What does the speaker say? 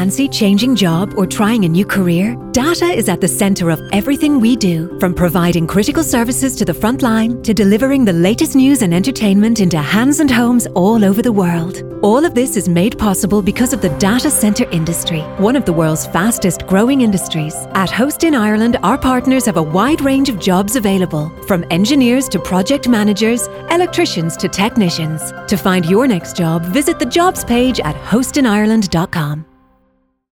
fancy changing job or trying a new career? Data is at the center of everything we do, from providing critical services to the front line to delivering the latest news and entertainment into hands and homes all over the world. All of this is made possible because of the data center industry, one of the world's fastest growing industries. At Host in Ireland, our partners have a wide range of jobs available, from engineers to project managers, electricians to technicians. To find your next job, visit the jobs page at hostinireland.com.